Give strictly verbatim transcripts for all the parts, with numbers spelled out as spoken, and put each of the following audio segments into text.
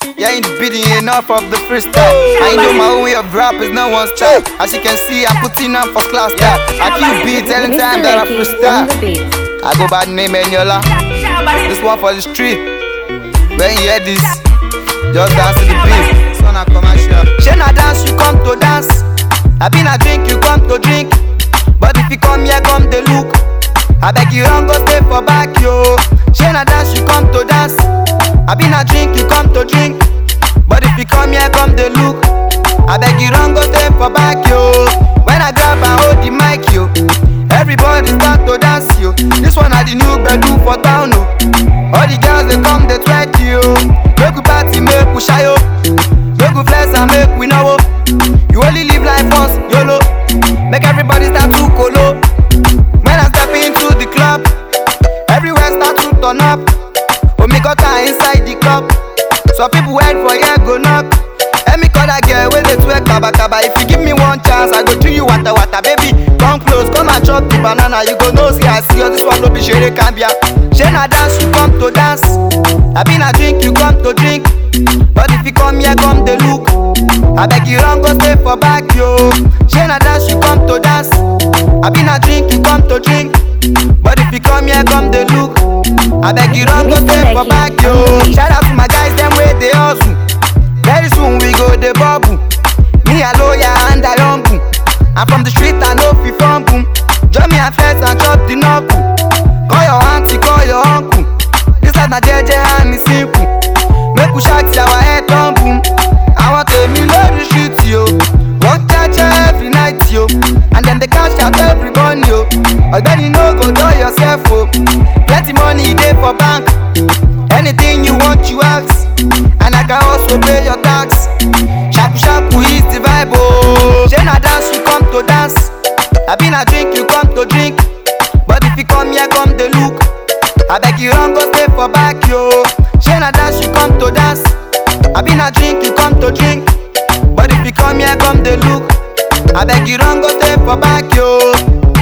Yeah, in the beating, enough of the freestyle. I know my own way of rap is no one's style. As you can see, I'm putting on for class. Yeah, I keep beats anytime that I freestyle. I go by the name Eniola. This one for the street. When you hear this, just dance to the beat. Son of commercial. Shena dance, you come to dance. I been a drink, you come to drink. But if you come here, come the look. I beg you don't go stay for back, yo. Shena dance, you come to dance. I been a drink, you come to drink. But if you come here, come the look. I beg you don't go stay for back, yo. When I grab and hold the mic, yo, everybody start to dance, yo. This one are the new bedroom for town, no. All the girls they come, they twerk, yo. Make we party, make we shy, yo. Make we flex and make we know. You only live life once, YOLO. Make everybody start to colo. When I step into the club, everywhere start to turn up. Omigota inside the club, so people wait for here go knock. Let me call that girl when they twerk kaba kaba. If you give me one chance, I go treat you wata wata. Baby, come close, come and chop the banana. You go know, see I see you. This one no be shere cambia. Shena dance, you come to dance. I been a drink, you come to drink. But if you come here, come the look. I beg you don't go stay for back, yo. Shena dance, you come to dance. I been a drink, you come to drink. But if you come here, come the look. I beg you don't go stay for back, yo. Shout out to my guys, them way they hustle. Very soon we go the bubble. Me a lawyer and a young boom. I'm from the street, I know fi fumble. Join me and flex and chop the knuckle. Call your auntie, call your uncle. This is my J J and it's simple. Make we shake our head tumble. I want to me love the street, yo. Walk church every night, yo. And then they cash out everybody, yo. Or then you know go do yourself, oh. Plenty money there for bank. Anything you want, you ask. And I can also pay your tax. Sharp sharp, who is the vibe, oh. Shena dance, you come to dance. I been a drink, you come to drink. But if you come here, come the look. I beg you don't go stay for back, yo. Shena dance, you come to dance. I been a drink, you come to drink. But if you come here, come the look. I beg you don't go stay for back, yo.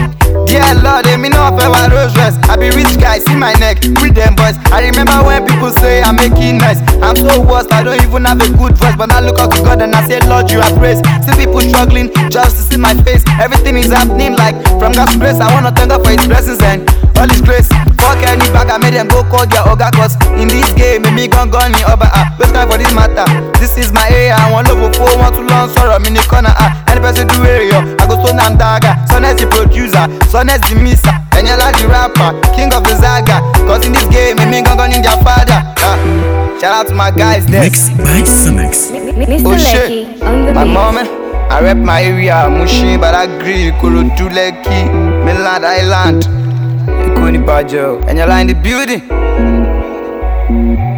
Dear Lord, they me know if I wear rose dress. I be rich guy, see my neck, with them boys. I remember when people say I'm making nice. I'm so worst, I don't even have a good voice. But I look up to God and I say, Lord, you are praised. See people struggling just to see my face. Everything is happening like from God's grace. I wanna thank God for his blessings and all his grace. Fuck any bag, I made them go call their oga. Cause in this game, me me gon' gun in over. Ah, best time for this matter. This is my area, I want love for want to learn sorrow. Me in the corner, ah, any person do area. I go stone and dagger. Son as the producer, son as the mister. Eniola the rapper, king of the Zaga. Cause in this game, me me gon' gun in their father. Ah, shout out to my guys there. Mixed by Sunex. Oh shit, my mom, I rep my area, Mushin, Badagry, Kurudu, Lekki, Mainland Island, Ikoni Bajo, and you're in the building.